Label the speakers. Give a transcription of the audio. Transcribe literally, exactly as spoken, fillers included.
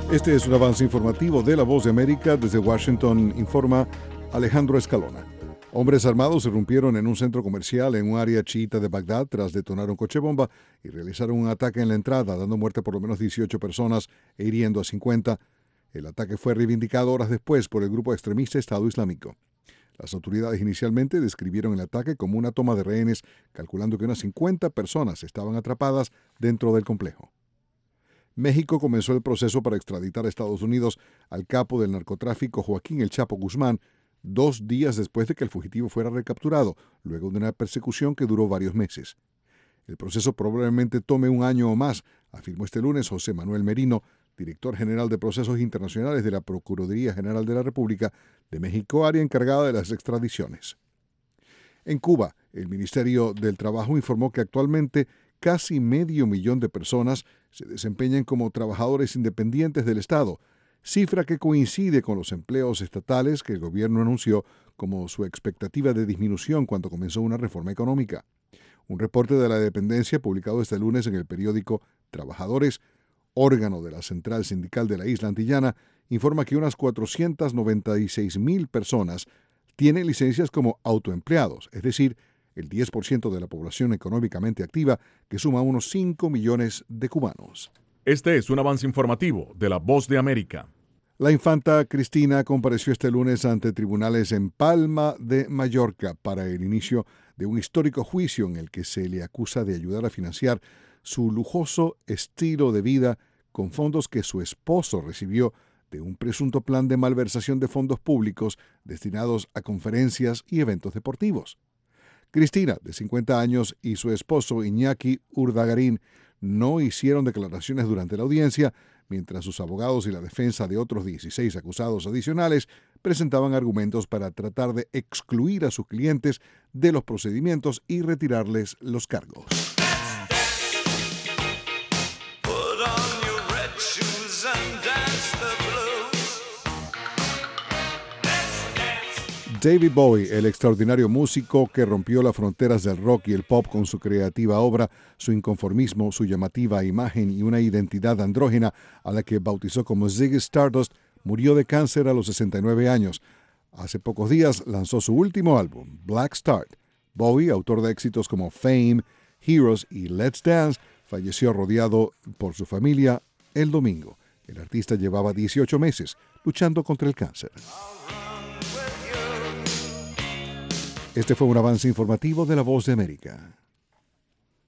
Speaker 1: Este es un avance informativo de La Voz de América. Desde Washington informa Alejandro Escalona. Hombres armados irrumpieron en un centro comercial en un área chiita de Bagdad tras detonar un coche bomba y realizaron un ataque en la entrada, dando muerte a por lo menos dieciocho personas e hiriendo a cincuenta. El ataque fue reivindicado horas después por el grupo extremista Estado Islámico. Las autoridades inicialmente describieron el ataque como una toma de rehenes, calculando que unas cincuenta personas estaban atrapadas dentro del complejo. México comenzó el proceso para extraditar a Estados Unidos al capo del narcotráfico Joaquín El Chapo Guzmán, dos días después de que el fugitivo fuera recapturado, luego de una persecución que duró varios meses. El proceso probablemente tome un año o más, afirmó este lunes José Manuel Merino, director general de Procesos Internacionales de la Procuraduría General de la República de México, área encargada de las extradiciones. En Cuba, el Ministerio del Trabajo informó que actualmente casi medio millón de personas se desempeñan como trabajadores independientes del Estado, cifra que coincide con los empleos estatales que el gobierno anunció como su expectativa de disminución cuando comenzó una reforma económica. Un reporte de la dependencia publicado este lunes en el periódico Trabajadores, órgano de la Central Sindical de la Isla Antillana, informa que unas cuatrocientas noventa y seis mil personas tienen licencias como autoempleados, es decir, el diez por ciento de la población económicamente activa, que suma unos cinco millones de cubanos.
Speaker 2: Este es un avance informativo de La Voz de América.
Speaker 1: La infanta Cristina compareció este lunes ante tribunales en Palma de Mallorca para el inicio de un histórico juicio en el que se le acusa de ayudar a financiar su lujoso estilo de vida con fondos que su esposo recibió de un presunto plan de malversación de fondos públicos destinados a conferencias y eventos deportivos. Cristina, de cincuenta años, y su esposo Iñaki Urdagarín no hicieron declaraciones durante la audiencia, mientras sus abogados y la defensa de otros dieciséis acusados adicionales presentaban argumentos para tratar de excluir a sus clientes de los procedimientos y retirarles los cargos. David Bowie, el extraordinario músico que rompió las fronteras del rock y el pop con su creativa obra, su inconformismo, su llamativa imagen y una identidad andrógena a la que bautizó como Ziggy Stardust, murió de cáncer a los sesenta y nueve años. Hace pocos días lanzó su último álbum, Black Start. Bowie, autor de éxitos como Fame, Heroes y Let's Dance, falleció rodeado por su familia el domingo. El artista llevaba dieciocho meses luchando contra el cáncer. Este fue un avance informativo de La Voz de América.